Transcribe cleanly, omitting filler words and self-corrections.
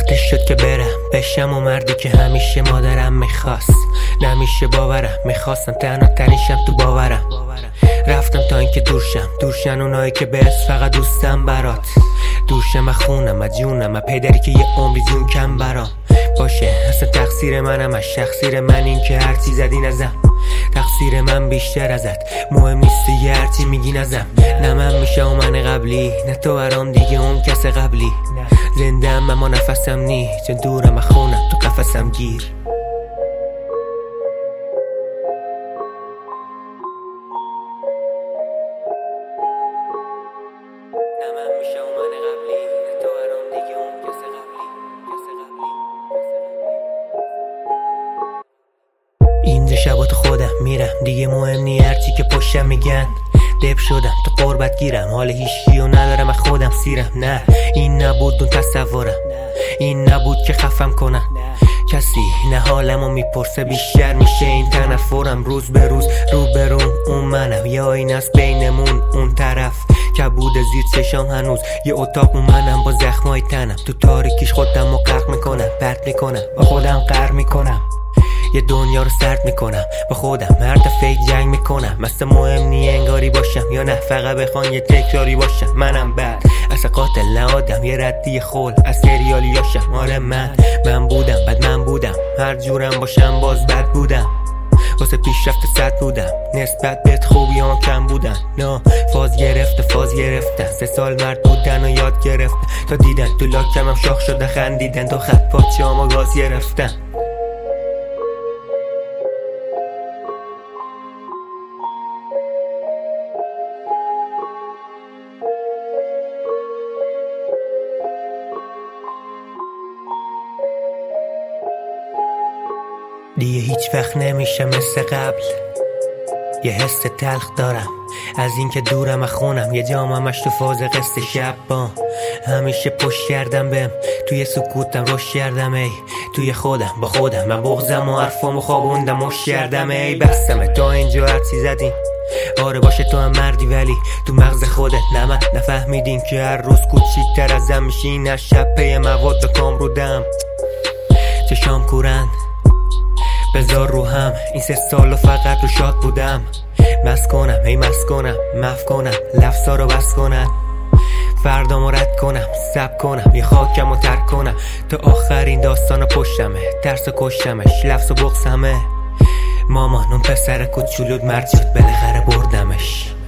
وقتش شد که برم بشم و مردی که همیشه مادرم میخواست. نمیشه باورم، میخواستم تنها تنیشم تو باورم. رفتم تا اینکه دورشن اونایی که بس فقط دوستم برات. دورشم از خونم از جونم از پدری که یه عمری جون کم برام باشه. اصلا تقصیر منم از شخصیر من این که هرچی زدی نزم. تقصیر من بیشتر ازت مهم نیست یه هرچی میگی نزم. نه من میشه و من قبلی، نه تو برام دیگه اون کس قبلی. زندم اما نفسم نی، چون دورم از خونم تو قفسم گیر. اینجا شبا تو خودم میرم دیگه مهم نی هرچی که پشتم میگن. دب شدم تو قربت گیرم، حال هیچکیو ندارم از خودم سیرم. نه این نبود اون تصورم، این نبود که خفم کنم کسی. نه حالمو میپرسه بیشتر میشه این تنفرم. روز به روز رو برون اون منم، یه آینه است بینمون اون طرف. کبود زیر چشام هنوز یه اتاق منم با زخمای تنم. تو تاریکیش خودم رو غرق میکنم، پرت میکنم با خودم قهر میکنم. یه دنیا رو سرد میکنم با خودم، مرد فیک جنگ میکنم. مثل مهم نی انگاری باشم یا نه فقط بخوان یه تکراری باشم. منم بعد اصلا قاتل نه آدم، یه ردی خول از سریالیاشم. آره من بودم بعد من بودم، هر جورم باشم باز بد بودم. واسه پیشرفت صد بودم، نسبت بهت خوبیام کم بودن. نه فاز گرفتن 3 سال مرد بودن و یاد گرفتن. تا دیدن تو لاکمم شاخ شده خندیدن، تا خط پاچه‌امو گاز گرفتن. دیگه هیچ وقت نمیشه مثل قبل. یه حس تلخ دارم از این که دورم از خونم. یه جاممش تو فاز قصه شب با همیشه پشت کردم بهم. توی سکوتم روش کردم ای توی خودم با خودم. من بغزم و حرفامو خوابوندم مش کردم ای بستمه تا اینجا هرچی زدیم. آره باشه تو هم مردی ولی تو مغز خودت نه من نفهمیدین که هر روز کوچیک‌تر ازم میشین. از شب پی مواد کام رو دم چشام کورن بذار رو هم. این 3 سالو فقط رو شاد بودم. مست کنم مف کنم لفظا رو بس کنم. فردامو رد کنم سب کنم یه خاکم رو ترک کنم. تا آخرین داستانو پشتمه، ترس و کشتمش لفظ و بغزمه. مامان اون پسر کوچولود مرد شد بالاخره بردمش.